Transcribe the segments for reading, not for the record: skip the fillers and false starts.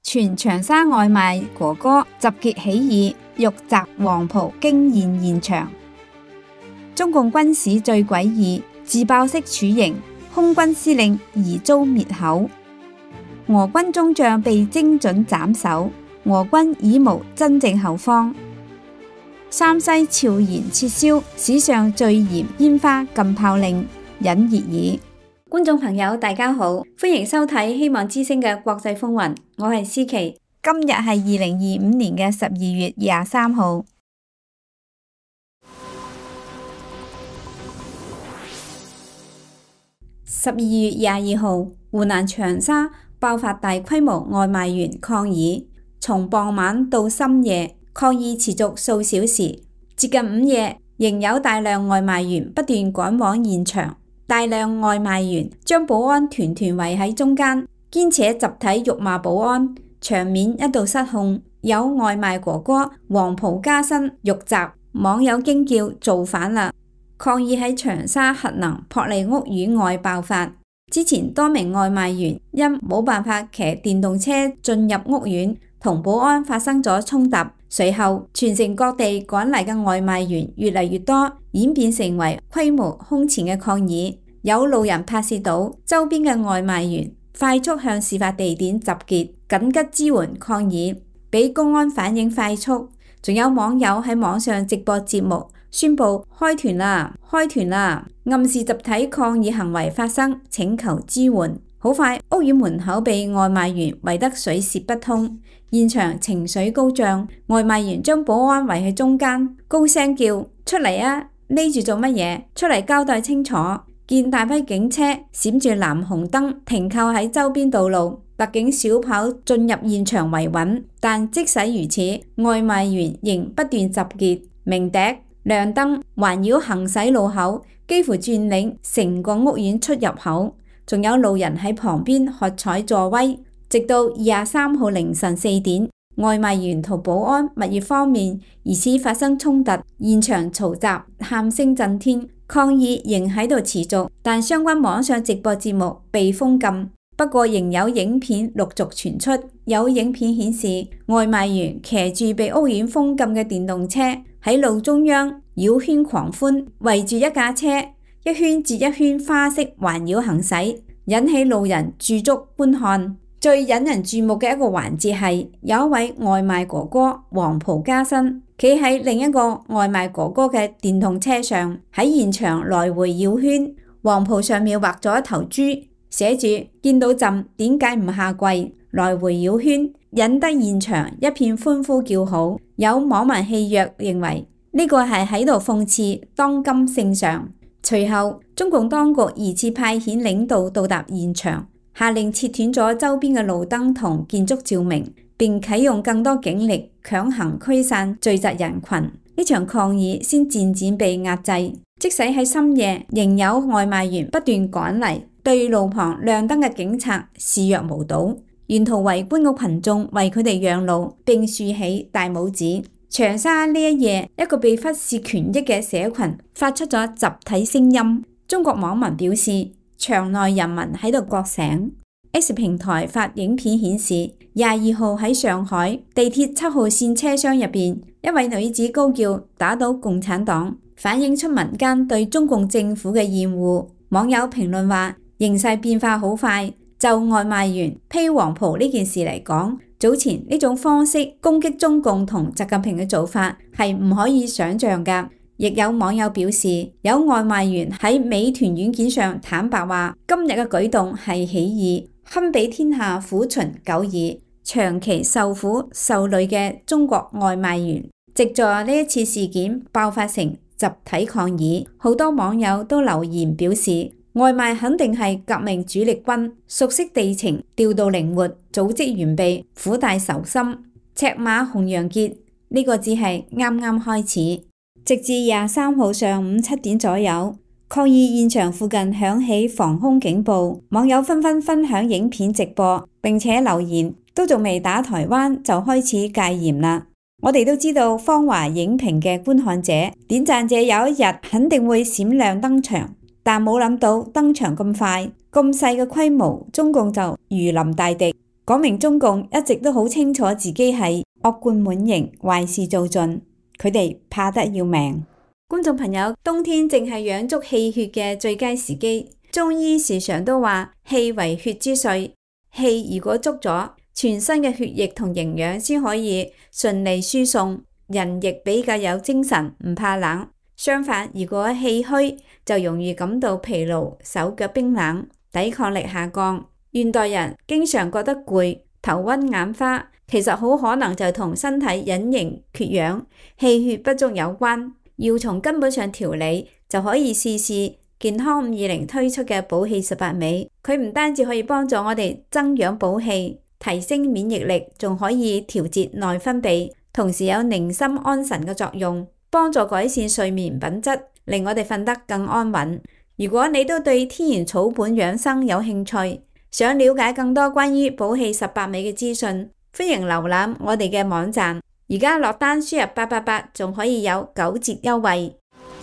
全長沙外賣哥哥集結起義，欲襲黃埔驚現現場。中共軍史最詭異，自爆式處刑，空軍司令疑遭滅口。俄軍中將被精準斬首，俄軍已無真正後方。山西悄然撤銷史上最嚴煙花禁炮令，引熱議。觀眾朋友大家好，歡迎收睇希望之聲嘅國際風雲，我係思琪。今日係2025年嘅12月23號。12月22號，湖南長沙爆發大規模外賣員抗議，從傍晚到深夜，抗議持續數小時，接近午夜，仍有大量外賣員不斷趕往現場。大量外賣員將保安團團圍喺中間，堅持集體辱罵保安，場面一度失控。有外賣哥哥黃埔加身欲襲，網友驚叫造反啦！抗議喺長沙核能珀利屋苑外爆發。之前多名外賣員因冇辦法騎電動車進入屋苑，同保安發生咗衝突。隨後全城各地趕嚟嘅外賣員越嚟越多，演變成為規模空前嘅抗議。有路人拍攝到周邊嘅外賣員快速向事發地點集結，緊急支援抗議，比公安反應快速。仲有網友喺網上直播節目，宣布開團啦，開團啦，暗示集體抗議行為發生，請求支援。好快，屋苑門口被外賣員圍得水泄不通，現場情緒高漲。外賣員將保安圍喺中間，高聲叫出嚟啊！匿住做乜嘢？出嚟交代清楚！見大批警車閃住藍紅燈停靠喺周邊道路，特警小跑進入現場維穩。但即使如此，外賣員仍不斷集結，鳴笛、亮燈，環繞行駛路口，幾乎佔領成個屋苑出入口。仲有路人喺旁邊喝彩助威，直到23號凌晨4點，外賣員同保安物業方面疑似發生衝突，現場嘈雜，喊聲震天，抗議仍喺度持續，但相關網上直播節目被封禁。不過仍有影片陸續傳出，有影片顯示外賣員騎住被屋苑封禁嘅電動車喺路中央繞圈狂歡，圍住一架車，一圈接一圈花式環繞行駛，引起路人駐足觀看。最引人注目嘅一個環節係有一位外賣哥哥黃埔加身，企喺另一個外賣哥哥嘅電動車上，喺現場來回繞圈。黃埔上面畫咗一頭豬，寫住見到朕點解唔下跪，來回繞圈，引得現場一片歡呼叫好。有網民戲謔認為呢個係喺度諷刺當今聖上。隨後中共當局疑似派遣領導到達現場，下令切斷咗周邊嘅路燈同建築照明，並啟用更多警力強行驅散聚集人群。呢場抗議先漸漸被壓制。即使喺深夜，仍有外賣員不斷趕嚟，對路旁亮燈嘅警察視若無睹。沿途圍觀嘅群眾為佢哋讓路，並豎起大拇指。長沙呢一夜，一個被忽視權益嘅社群發出咗集體聲音。中國網民表示，場內人民喺度覺醒。X 平台發影片顯示，22號喺上海地鐵7號線車廂入邊，一位女子高叫打倒共產黨，反映出民間對中共政府嘅厭惡。網友評論話，形勢變化好快。就外賣員披黃袍呢件事嚟講，早前呢種方式攻擊中共同習近平嘅做法係唔可以想象㗎。亦有網友表示，有外賣員喺美團軟件上坦白話，今日嘅舉動係起義，堪比天下苦秦久矣。長期受苦受累嘅中國外賣員，藉助呢一次事件爆發成集體抗議，好多網友都留言表示，外賣肯定係革命主力軍，熟悉地情，調度靈活，組織完備，苦大仇深。赤馬紅楊節呢個只係啱啱開始。直至23號上午7點左右，抗議現場附近響起防空警報，網友紛紛分享影片直播，並且留言，都仲未打台灣就開始戒嚴啦。我哋都知道芳華影評嘅觀看者、點讚者有一日肯定會閃亮登場。但冇諗到登場咁快，咁細嘅規模，中共就如臨大敵。 講明中共一直都好清楚自己係惡貫滿盈、壞事做盡，佢哋怕得要命。觀眾朋友，冬天正係養足氣血嘅最佳時機。中醫時常都話氣為血之髓，氣如果足咗，全身嘅血液同營養先可以順利輸送，人亦比較有精神，唔怕冷。相反，如果氣虛，就容易感到疲勞、手腳冰冷、抵抗力下降。現代人經常覺得攰、頭暈眼花，其實好可能就同身體隱形缺氧、氣血不足有關。要從根本上調理，就可以試試健康520推出嘅補氣18味。佢唔單止可以幫助我哋增氧補氣、提升免疫力，仲可以調節內分泌，同時有寧心安神嘅作用，幫助改善睡眠品質，令我哋瞓得更安穩。如果你都對天然草本養生有興趣，想了解更多關於補氣18味嘅資訊，歡迎瀏覽我哋嘅網站。而家落單輸入888，仲可以有9折優惠。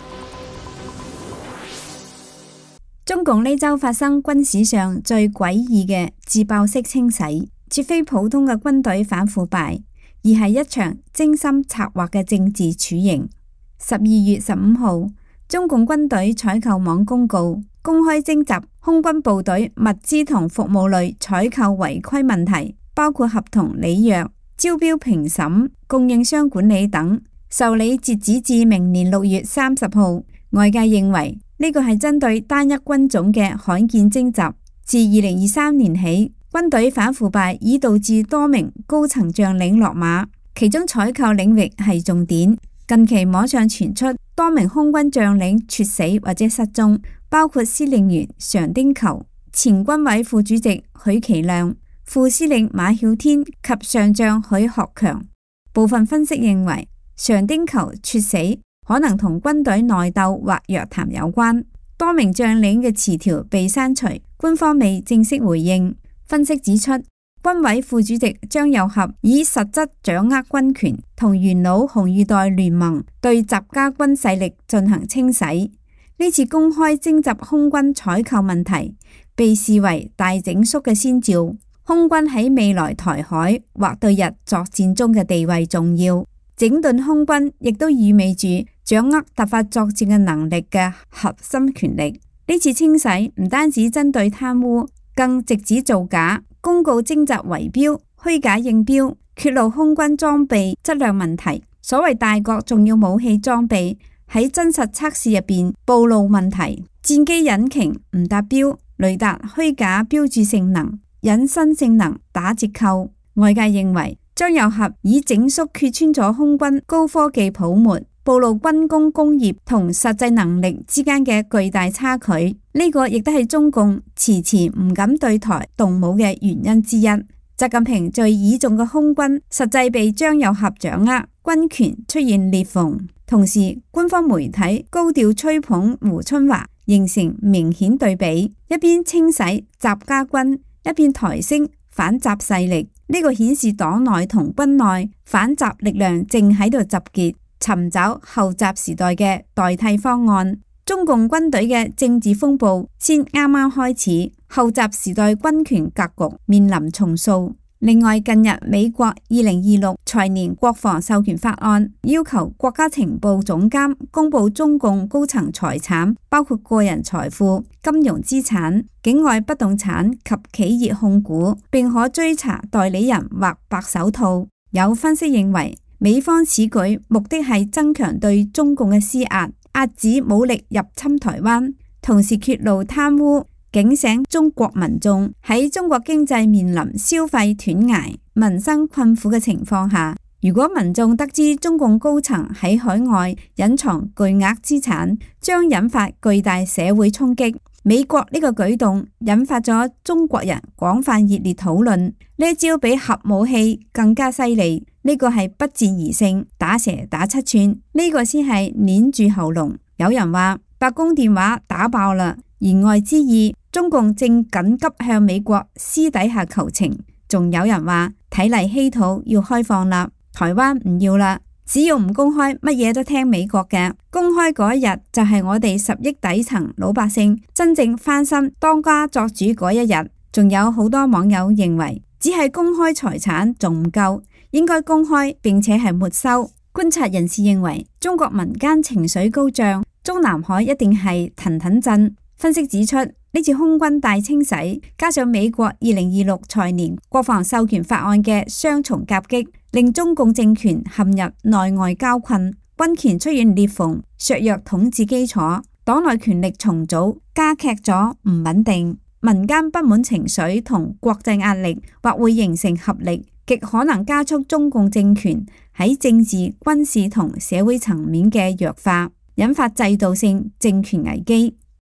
中共呢週發生軍史上最詭異嘅自爆式清洗，絕非普通嘅軍隊反腐敗，而係一場精心策劃嘅政治處刑。12月15號，中共軍隊採購網公告，公開徵集空軍部隊物資同服務類採購違規問題，包括合同履約、招標評審、供應商管理等。受理截止至明年6月30號。外界認為呢個係針對單一軍種嘅罕見徵集。自2023年起，軍隊反腐敗已導致多名高層將領落馬，其中採購領域係重點。近期網上傳出多名空軍將領猝死或者失蹤，包括司令員常丁球、前軍委副主席許其亮、副司令馬曉天及上將許學強。部分分析認為，常丁球猝死可能同軍隊內鬥或約談有關。多名將領嘅詞條被刪除，官方未正式回應。分析指出，軍委副主席張又俠以實質掌握軍權，同元老紅二代聯盟對習家軍勢力進行清洗。呢次公開徵集空軍採購問題，被視為大整肅嘅先兆。空軍喺未來台海或對日作戰中嘅地位重要，整頓空軍亦都意味住掌握突發作戰嘅能力嘅核心權力。呢次清洗唔單止針對貪污，更直指造假、公告徵集圍標、虛假應標、揭露空軍裝備質量問題。所謂大國重要武器裝備喺真實測試入邊暴露問題，戰機引擎唔達標，雷達虛假標註性能、引申性能打折扣。外界認為張又俠以整肅揭穿咗空軍高科技泡沫，暴露軍工工業同實際能力之間嘅巨大差距。呢個亦都係中共遲遲唔敢對台動武嘅原因之一。習近平最倚重嘅空軍實際被張又俠掌握，軍權出現裂縫。同時，官方媒體高調吹捧胡春華，形成明顯對比，一邊清洗習家軍，一邊抬升反習勢力。呢個顯示黨內同軍內反習力量正喺度集結，尋找後習時代嘅代替方案。中共軍隊嘅政治風暴先啱啱開始，後習時代軍權格局面臨重塑。另外，近日美國2026財年國防授權法案要求國家情報總監公布中共高層財產，包括個人財富、金融資產、境外不動產及企業控股，並可追查代理人或白手套。有分析認為，美方此舉目的係增強對中共嘅施壓，遏止武力入侵台灣，同時揭露貪污，警醒中國民眾喺中國經濟面臨消費斷崖、民生困苦嘅情況下，如果民眾得知中共高層喺海外隱藏巨額資產，將引發巨大社會衝擊。美國呢個舉動引發咗中國人廣泛熱烈討論，呢一招比核武器更加犀利。呢個係不戰而勝，打蛇打七寸，呢個先係捏住喉嚨。有人話白宮電話打爆啦，言外之意中共正緊急向美國私底下求情。仲有人話睇嚟稀土要開放啦，台灣唔要啦，只要唔公開，乜嘢都聽美國嘅。公開嗰一日就係我哋10億底層老百姓真正翻身當家作主嗰一日。仲有好多網友認為只係公開財產仲唔夠，應該公開並且係沒收。觀察人士認為，中國民間情緒高漲，中南海一定係騰騰震。分析指出，呢次空軍大清洗，加上美國2026財年國防授權法案嘅雙重夾擊，令中共政權陷入內外交困，軍權出現裂縫，削弱統治基礎，黨內權力重組加劇咗唔穩定，民間不滿情緒同國際壓力或會形成合力，極可能加速中共政權喺政治、軍事同社會層面嘅弱化，引發制度性政權危機。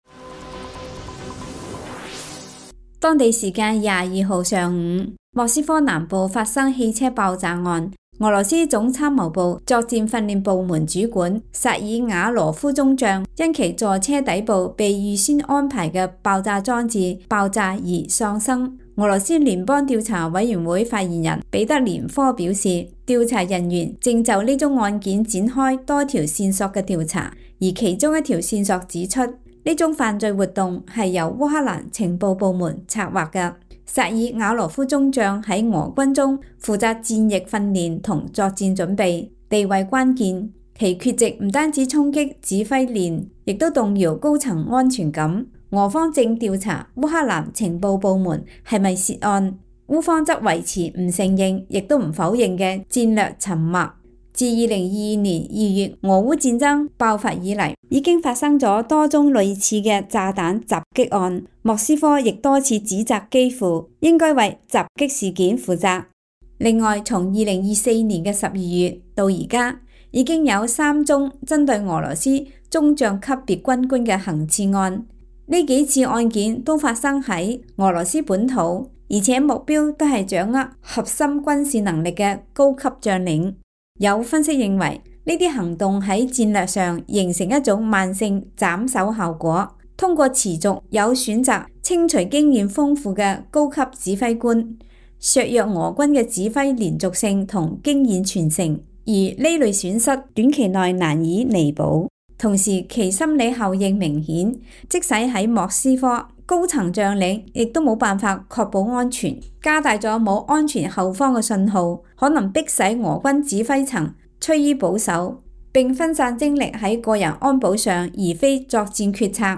當地時間22號上午，莫斯科南部發生汽車爆炸案。俄羅斯總參謀部作戰訓練部門主管薩爾瓦羅夫中將因其座車底部被預先安排嘅爆炸裝置爆炸而喪生。俄羅斯聯邦調查委員會發言人彼得連科表示，調查人員正就呢宗案件展開多條線索嘅調查，而其中一條線索指出，呢種犯罪活動係由烏克蘭情報部門策劃嘅。薩爾瓦羅夫中將喺俄軍中負責戰役訓練同作戰準備，地位關鍵。其缺席唔單止衝擊指揮鏈，亦都動搖高層安全感。俄方正調查烏克蘭情報部門係咪涉案，烏方則維持唔承認亦都唔否認嘅戰略沉默。自2022年2月俄烏戰爭爆發以嚟，已經發生咗多宗類似嘅炸彈襲擊案。莫斯科亦多次指責基輔應該為襲擊事件負責。另外，從2024年嘅12月到而家，已經有3宗針對俄羅斯中將級別軍官嘅行刺案。呢幾次案件都發生喺俄羅斯本土，而且目標都係掌握核心軍事能力嘅高級將領。有分析認為，呢啲行動喺戰略上形成一種慢性斬首效果，通過持續有選擇清除經驗豐富嘅高級指揮官，削弱俄軍嘅指揮連續性同經驗傳承，而呢類損失短期內難以彌補。同時，其心理效應明顯，即使喺莫斯科，高層將領亦都冇辦法確保安全，加大咗冇安全後方嘅信號，可能迫使俄軍指揮層趨於保守，並分散精力喺個人安保上，而非作戰決策。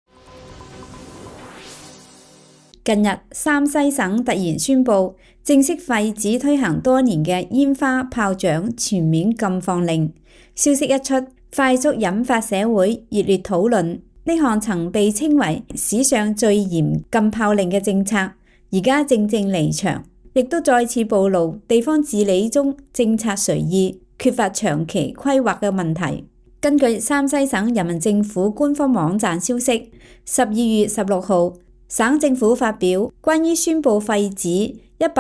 近日，山西省突然宣布正式廢止推行多年嘅煙花炮仗全面禁放令。消息一出，快速引發社會熱烈討論。呢項曾被稱為史上最嚴禁炮令嘅政策，而家正正離場，亦都再次暴露地方治理中政策隨意、缺乏長期規劃嘅問題。根據山西省人民政府官方網站消息，12月16號，省政府發表關於宣布廢止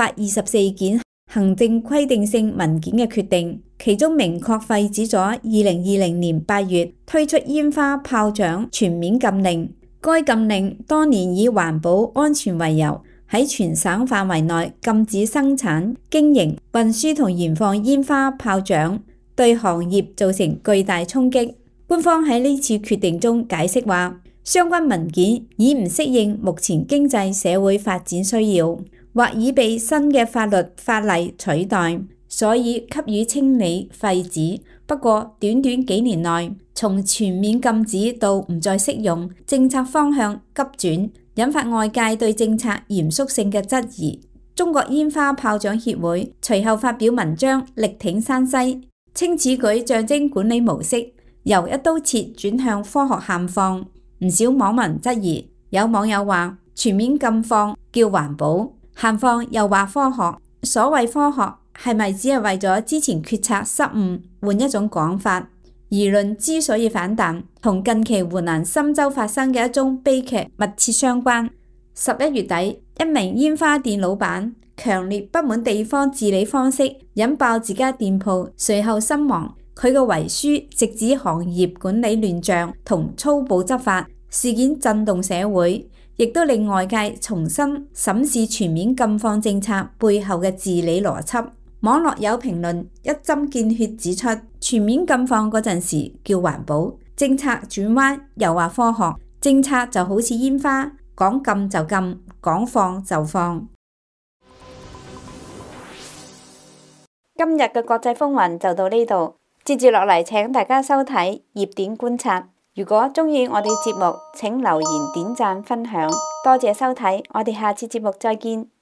124件行政規定性文件嘅決定，其中明確廢止咗2020年8月推出煙花炮仗全面禁令。該禁令當年以環保安全為由，喺全省範圍內禁止生產、經營、運輸同燃放煙花炮仗，對行業造成巨大衝擊。官方喺呢次決定中解釋話，相關文件已唔適應目前經濟社會發展需要，或已被新嘅法律法例取代，所以給予清理廢止。不過短短幾年內，從全面禁止到唔再適用，政策方向急轉，引發外界對政策嚴肅性嘅質疑。中國煙花炮仗協會隨後發表文章力挺山西，稱此舉象徵管理模式由一刀切轉向科學限放。唔少網民質疑，有網友話全面禁放叫環保，限放又話科學。所謂科學係咪只係為咗之前決策失誤換一種講法？輿論之所以反彈，同近期湖南郴州發生嘅一宗悲劇密切相關。11月底，一名煙花店老闆強烈不滿地方治理方式，引爆自家店鋪，隨後身亡。佢嘅遺書直指行業管理亂象同粗暴執法，事件震動社會，亦都令外界重新審視全面禁放政策背後嘅治理邏輯。網絡有評論一針見血指出，全面禁放嗰陣時叫環保，政策轉彎又話科學。政策就好似煙花，講禁就禁，講放就放。 今日嘅國際風雲就到呢度，接住落嚟請大家收睇熱點觀察。如果鍾意我哋節目，請留言、點讚、分享，多謝收睇，我哋下次節目再見。